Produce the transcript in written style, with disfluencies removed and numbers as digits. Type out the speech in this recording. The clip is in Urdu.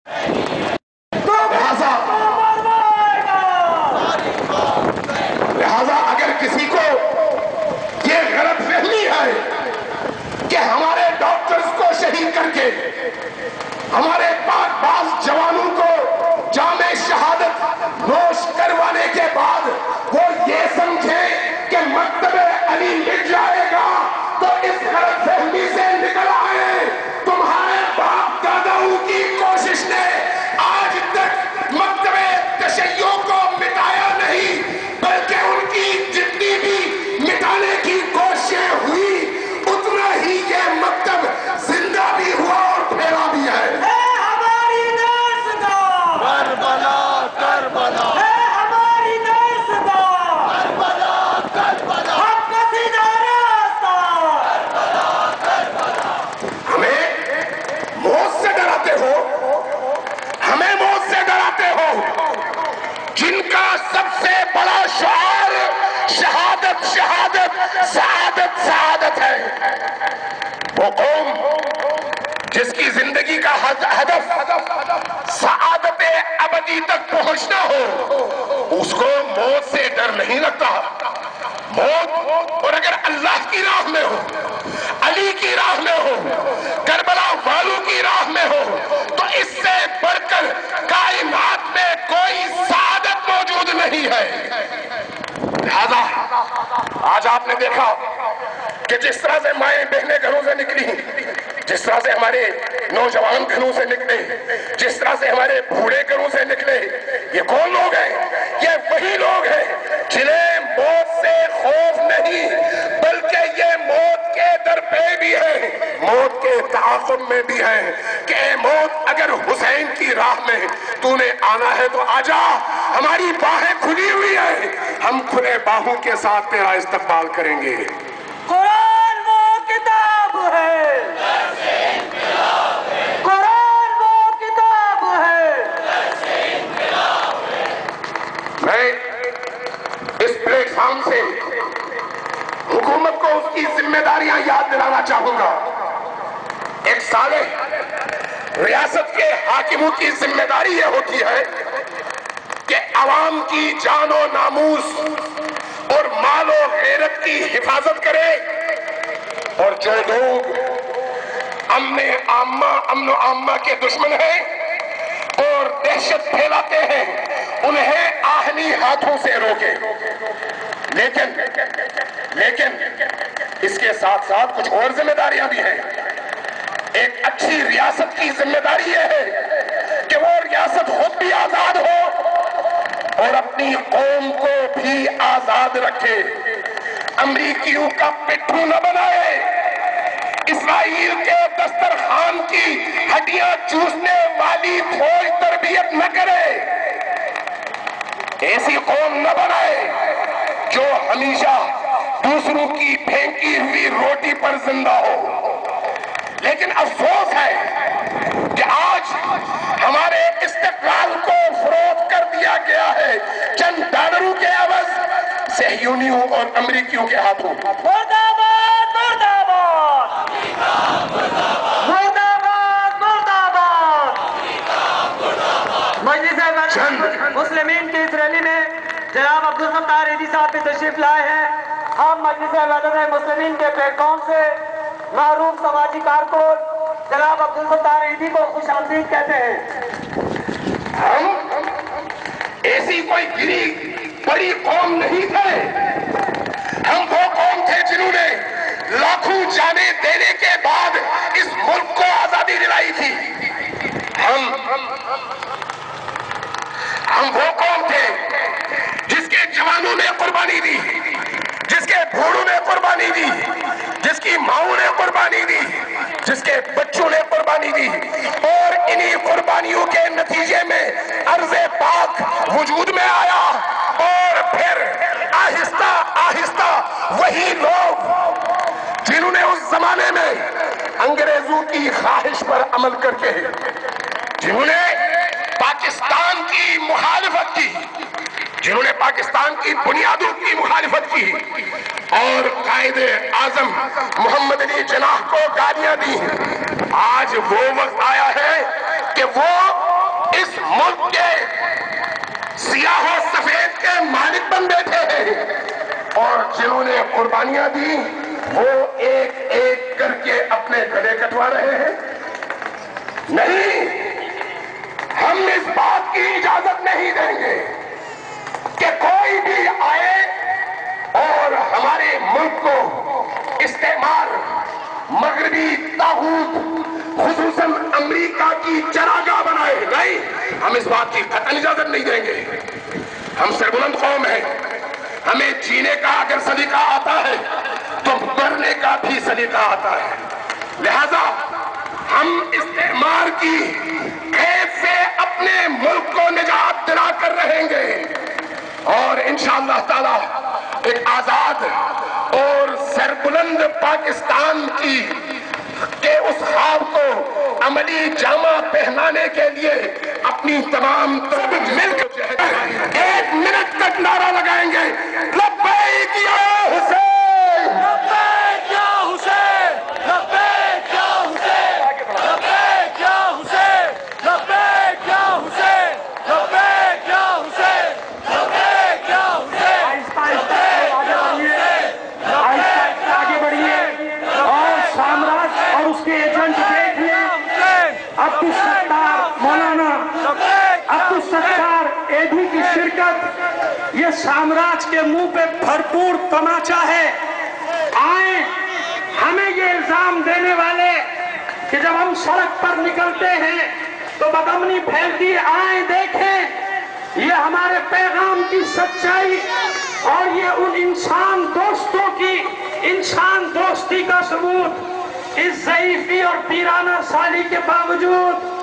لہذا اگر کسی کو یہ غلط فہمی ہے کہ ہمارے ڈاکٹرز کو شہید کر کے ہمارے پاک باز جوانوں کو جام شہادت نوش کروانے کے بعد وہ یہ سمجھیں کہ مکتب علی مٹ جائے گا، تو اس غلط فہمی سے نکل آئے۔ تمہارے باپ داداؤں کی کوشش نے آج تک مکتب تشیع کو مٹایا نہیں، بلکہ ان کی جتنی بھی مٹانے کی کوششیں ہوئی اتنا ہی یہ مکتب زندہ بھی ہوا اور پھیلا بھی ہے۔ جن کا سب سے بڑا شعار شہادت شہادت سعادت سعادت ہے، وہ قوم جس کی زندگی کا ہدف سعادت ابدی تک پہنچنا ہو، اس کو موت سے ڈر نہیں لگتا۔ موت اور اگر اللہ کی راہ میں ہو، علی کی راہ میں ہو، کربلا والوں کی راہ میں ہو، تو اس سے بڑھ کر کائنات میں کوئی سعادت موجود نہیں ہے۔ لہذا آج آپ نے دیکھا کہ جس طرح سے مائیں بہنیں گھروں سے نکلی، جس طرح سے ہمارے نوجوان گھروں سے نکلے، جس طرح سے ہمارے بوڑھے گھروں سے نکلے، یہ کون لوگ ہیں؟ یہ وہی لوگ ہیں جنہیں موت سے خوف نہیں، بلکہ یہ موت کے در پہ بھی ہیں، موت کے تعاقب میں بھی ہیں کہ اے موت اگر حسین کی راہ میں تو نے آنا ہے تو آجا، ہماری باہیں کھلی ہوئی ہیں، ہم کھلے باہوں کے ساتھ تیرا استقبال کریں گے۔ قرآن وہ کتاب ہے، قرآن وہ کتاب ہے۔ میں اس پلیٹ فارم سے حکومت کو اس کی ذمہ داریاں یاد دلانا چاہوں گا۔ ایک صالح ریاست کے حاکموں کی ذمہ داری یہ ہوتی ہے کہ عوام کی جان و ناموس اور مال و غیرت کی حفاظت کرے، اور جو لوگ امن و عامہ کے دشمن ہیں اور دہشت پھیلاتے ہیں انہیں آہنی ہاتھوں سے روکے۔ لیکن اس کے ساتھ ساتھ کچھ اور ذمہ داریاں بھی ہیں۔ ایک اچھی ریاست کی ذمہ داری یہ ہے کہ وہ ریاست خود بھی آزاد ہو اور اپنی قوم کو بھی آزاد رکھے، امریکیوں کا پٹھو نہ بنائے، اسرائیل کے دسترخوان کی ہڈیاں چوسنے والی فوج تربیت نہ کرے، ایسی قوم نہ بنائے جو ہمیشہ دوسروں کی پھینکی ہوئی روٹی پر زندہ ہو۔ لیکن افسوس ہے کہ آج ہمارے استقلال کو فروخت کر دیا گیا ہے چند ڈالروں کے عوض صہیونیوں اور امریکیوں کے ہاتھوں۔ مرد آباد، مرد آباد، مرد آباد، مرد آباد۔ مجلس مسلمین کے اس ریلی میں جناب عبدالستار ایدھی صاحب بھی تشریف لائے ہیں۔ ہم مجلس وحدت مسلمین کے پلیٹ فارم سے معروف سماجی کارکن جناب عبدالستار ایدھی کو خوش آمدید کہتے ہیں۔ ہم ایسی کوئی گری بڑی قوم نہیں تھے، ہم وہ قوم تھے جنہوں نے لاکھوں جانیں دینے کے بعد اس ملک کو آزادی دلائی تھی۔ ہم وہ قوم تھے جس کے جوانوں نے قربانی دی، جس کے بوڑھوں نے قربانی دی، جس کی ماؤں نے قربانی دی، جس کے بچوں نے قربانی دی، اور انہی قربانیوں کے نتیجے میں ارض پاک وجود میں آیا، اور پھر آہستہ آہستہ وہی لوگ جنہوں نے اس زمانے میں انگریزوں کی خواہش پر عمل کر کے جنہوں نے پاکستان کی مخالفت کی، جنہوں نے پاکستان کی بنیادوں کی مخالفت کی اور قائد اعظم محمد علی جناح کو گالیاں دی، آج وہ وقت آیا ہے کہ وہ قربانیاں دی وہ ایک ایک کر کے اپنے گلے کٹوا رہے ہیں؟ نہیں، ہم اس بات کی اجازت نہیں دیں گے کہ کوئی بھی آئے اور ہمارے ملک کو استعمار، مغربی طاغوت خصوصاً امریکہ کی چراگاہ بنائے۔ نہیں، ہم اس بات کی قطعاً اجازت نہیں دیں گے۔ ہم سربلند قوم ہیں، ہمیں جینے کا اگر سلیقہ آتا ہے تو مرنے کا بھی سلیقہ آتا ہے، لہذا ہم استعمار کی قید سے اپنے ملک کو نجات دلا کر رہیں گے، اور انشاءاللہ تعالی ایک آزاد اور سربلند پاکستان کے اس خواب کو عملی جامہ پہنانے کے لیے اپنی تمام مل کر ایک منٹ تک نعرہ لگائیں گے، لبیک یا حسین، لبیک یا حسین، لبیک یا حسین، لبیک یا حسین، لبیک یا حسین، لبیک یا حسین، لبیک یا حسین۔ آہستہ آگے بڑھیے اور سامراج اور اس کے ایجنٹ دیکھیے۔ عبدالستار مولانا عبدالستار ایدھی کی شرکت یہ سامراج کے منہ پہ بھرپور تماچا ہے۔ آئیں، ہمیں یہ الزام دینے والے کہ جب ہم سڑک پر نکلتے ہیں تو بدامنی پھیلتی ہے، آئیں دیکھیں یہ ہمارے پیغام کی سچائی اور یہ ان انسان دوستوں کی انسان دوستی کا ثبوت۔ اس ضعیفی اور پیرانہ سالی کے باوجود